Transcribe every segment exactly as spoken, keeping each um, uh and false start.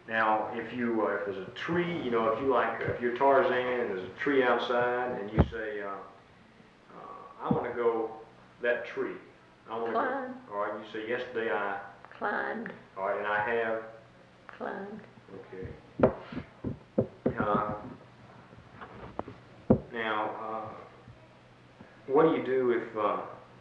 Now, if you, uh, if there's a tree, you know, if you like, if you're Tarzan and there's a tree outside and you say, uh, uh, I want to go that tree. I want to Climb. go. All right, you say, yesterday I. Climbed. All right, and I have. Climbed. Okay. Uh, now, uh, what do you do if, uh,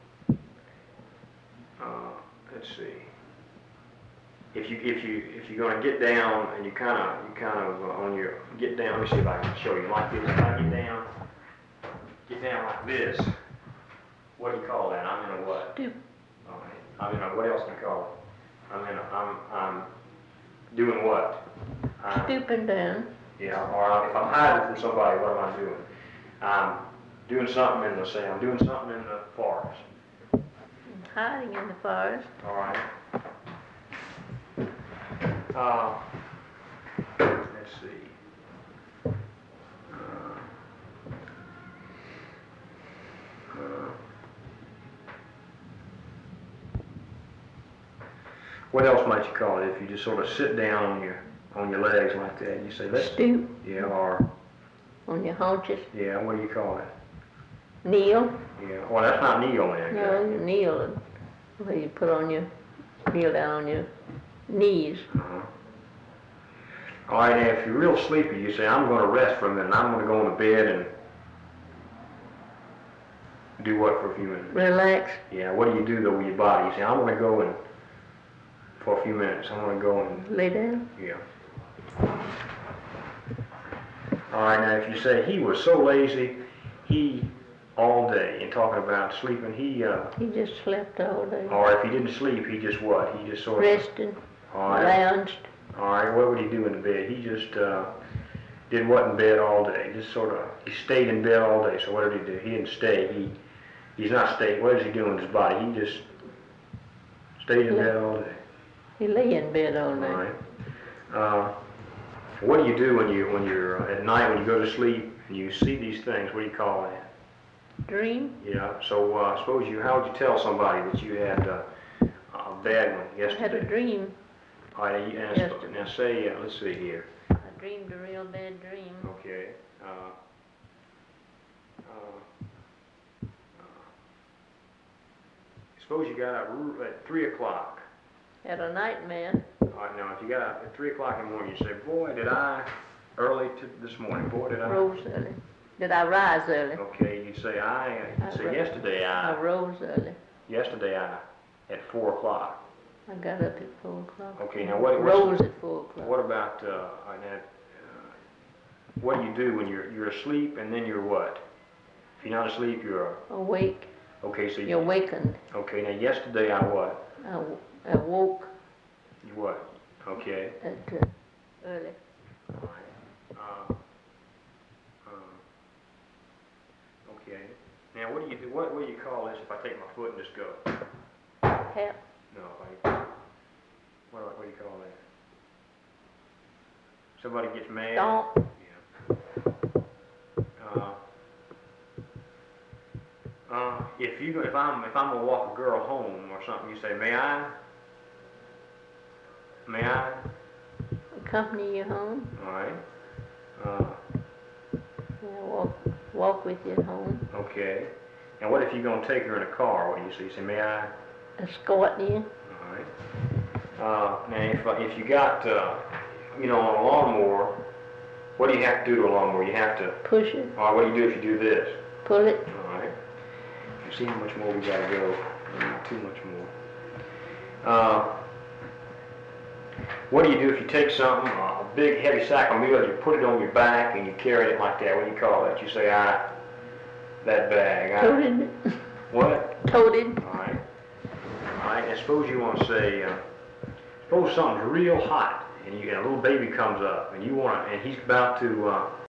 uh, let's see. If you if you if you're gonna get down and you kind of you kind of uh, on your get down. Let me see if I can show you like this. If I get down, get down like this. What do you call that? I'm in a what? Stoop. All right. I'm in a what else do you call it? I'm in a I'm I'm doing what? I'm, Stooping down. Yeah. Or if I'm hiding from somebody, what am I doing? I'm doing something in the say. I'm doing something in the forest. Hiding in the forest. All right. Uh, let's see. Uh, uh, what else might you call it if you just sort of sit down on your on your legs like that and you say, let's stoop. Yeah, or On your haunches. Yeah, what do you call it? Kneel. Yeah. Well, that's not kneeling. Exactly. No, kneel. Where you put on your kneel down on your knees. Uh-huh. All right, now if you're real sleepy, you say, I'm going to rest for a minute, and I'm going to go into bed and do what for a few minutes? Relax. Yeah, what do you do though with your body? You say, I'm going to go and, for a few minutes, I'm going to go and... Lay down. Yeah. All right, now if you say, he was so lazy, he, all day, and talking about sleeping, he... Uh, He just slept all day. or if he didn't sleep, he just what? He just sort of... Rested. All right. Lounged. All right, what would he do in the bed? He just uh, did what in bed all day? Just sort of, he stayed in bed all day. So what did he do? He didn't stay. He, he's not staying. What does he do in his body? He just stayed in Yeah. bed all day. He lay in bed all day. All right. Uh, what do you do when you when you're uh, at night when you go to sleep and you see these things? What do you call that? Dream. Yeah. So uh, suppose you, how would you tell somebody that you had uh, a bad one yesterday? I had a dream. All right. Now, Yes. now say, uh, let's see here. I dreamed a real bad dream. Okay. Uh, uh, uh, suppose you got up r- at three o'clock. Had a nightmare. All right, now if you got up at three o'clock in the morning, you say, "Boy, did I early to this morning? Boy, did I." Rose early. Did I rise early? Okay, you say, "I." You I say, ro- "Yesterday I I." rose early. Yesterday I, at four o'clock. I got up at four o'clock. Okay, now what? what's- Rose at four o'clock. What about uh, uh, now, uh, what do you do when you're you're asleep and then you're what? If you're not asleep, you're Awake. okay. So You you, awakened. okay. Now yesterday I what? I, w- I woke You what? Okay. at uh, early. All right. Uh, uh, okay. Now, what do you do? What, what do you call this if I take my foot and just go? Tap. No, if I, what, do I- what do you call that? Somebody gets mad. Stomp. Yeah. Uh, uh, if you go- if I'm if I'm gonna walk a girl home or something, you say, may I? May I? Accompany you home. All right. Uh, Yeah, walk walk with you home. okay. And what if you're gonna take her in a car? What do you say? You say, may I? Escort you. All right. Uh, now, if, uh, if you got, uh, you know, on a lawnmower, what do you have to do to a lawnmower? You have to, Push it. all right, what do you do if you do this? Pull it. All right. You see how much more we got to go? Not too much more. Uh, what do you do if you take something, a big heavy sack of meal, you put it on your back and you carry it like that? What do you call that? You say, I, that bag. I, Toted it. what? Toted. All right. All right, and suppose you want to say, uh, suppose something's real hot, and, you, and a little baby comes up, and you want to, and he's about to, uh,